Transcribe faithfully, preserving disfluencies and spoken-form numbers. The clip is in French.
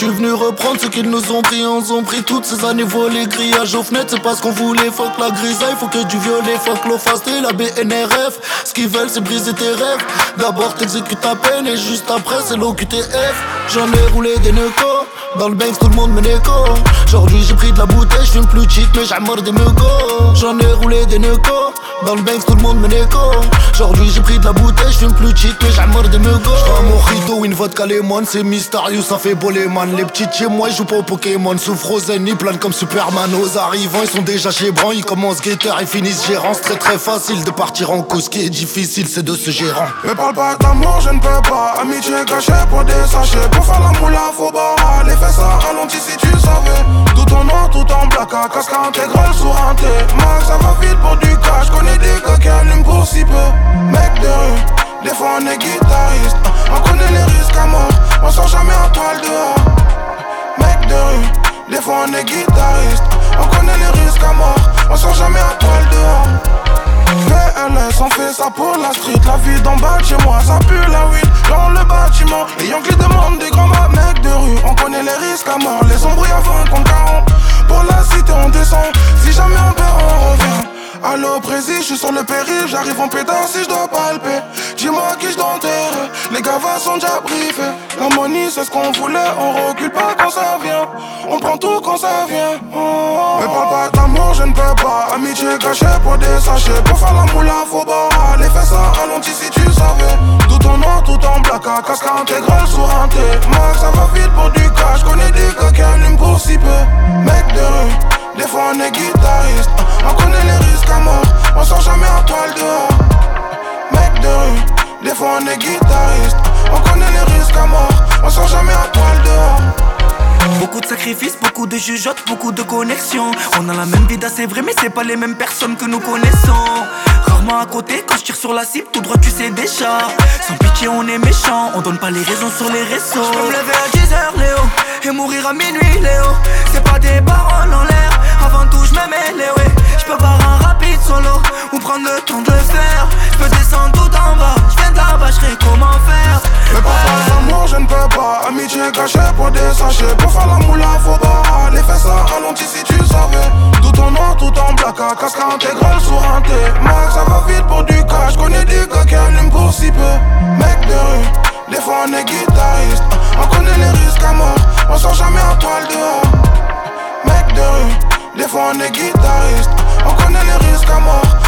suis venu reprendre ce qu'ils nous ont pris. On ont pris toutes ces années volées, grillage aux fenêtres. C'est pas ce qu'on voulait, fuck la grisaille. Faut que du violet, fuck l'eau fast et la B N R F. Ce qu'ils veulent c'est briser tes rêves. D'abord t'exécutes ta peine et juste après c'est l'O Q T F. J'en ai roulé des necos. Dans le Banks tout le monde me négo. Aujourd'hui j'ai pris de la bouteille, j'fume plus cheap mais j'amorce des meugos. J'en ai roulé des necos. Dans le Banks tout le monde me négo. Aujourd'hui j'ai pris de la bouteille, j'fume plus cheap mais j'amorce des meugos. J'fais un mojito, une vodka lemon. C'est mystérieux, ça fait beau man. Les petites chez moi ils jouent pas au Pokémon. Sous Frozen ils planent comme Superman. Aux arrivants ils sont déjà chez Bran. Ils commencent guetteur et finissent gérant. C'est très très facile de partir en cause. Ce qui est difficile c'est de se gérant. Me parle pas d'amour, je ne peux pas. Amitié cachée pour des sachets. Pour faire la moula faut barrer. Les fesses à ralenti si tu savais. Tout en noir, tout en black. À casque intégral sur un T. Max ça va vite pour du cash. Connais des gars qui allument pour si peu. Mec de rue, des fois on est guitariste. On connaît les risques à mort. On sort jamais en toile dehors. Mec de rue, des fois on est guitariste. On connaît les risques à mort. On sort jamais en toile dehors. V L S, on fait ça pour la street. La vie d'en bas de chez moi, ça pue la weed. Dans le bâtiment, les Yankees demandent des grands mecs de rue. On connaît les risques à mort, les embrouilles avant qu'on quarante. Pour la cité on descend, si jamais on perd on revient. Allo précis, je suis sur le périph', j'arrive en pétard si je dois palper. Dis-moi qui je dois enterrer, les gavas sont déjà briefés. La money c'est ce qu'on voulait, on recule pas quand ça vient. On prend tout quand ça vient. Oh, oh. Mais parle pas d'amour, je ne peux pas. Amitié cachée pour des sachets. Pour faire la moula faut barrer. Les fesses à ralenti si tu savais. Tout en noir, tout en black. À casque intégral sur un T. Max ça va vite pour du cash. Connais des gars qui allument pour si peu. Mec de rue, des fois on est guitariste. On connaît les risques à mort. On sort jamais en toile dehors. Mec de rue, des fois on est guitariste. On connaît les risques à mort. On sort jamais en toile dehors. Beaucoup de sacrifices, beaucoup de jugeotes, beaucoup de connexions. On a la même vie, c'est vrai, mais c'est pas les mêmes personnes que nous connaissons. Rarement à côté, quand je tire sur la cible, tout droit tu sais déjà. Sans pitié on est méchant, on donne pas les raisons sur les réseaux. Je peux me lever à dix heures Léo, et mourir à minuit Léo. C'est pas des paroles en l'air, avant tout je me mets Léo. Je peux pas un rapide solo, ou prendre le temps de le faire. Je peux descendre tout en bas, je viens de là-bas, je sais comment faire. Mais pas d'amour, je ne peux pas. Amitié cachée pour des sachets. Pour faire la moula faut barrer. Les fesses à ralenti si tu savais. Tout en noir, tout en black. À casque intégral sur un T. Max ça va vite pour du cash. Connais des gars qui allument pour si peu. Mec de rue, des fois on est guitariste. On connaît les risques à mort. On sort jamais en toile dehors. Mec de rue, des fois on est guitariste. On connaît les risques à mort.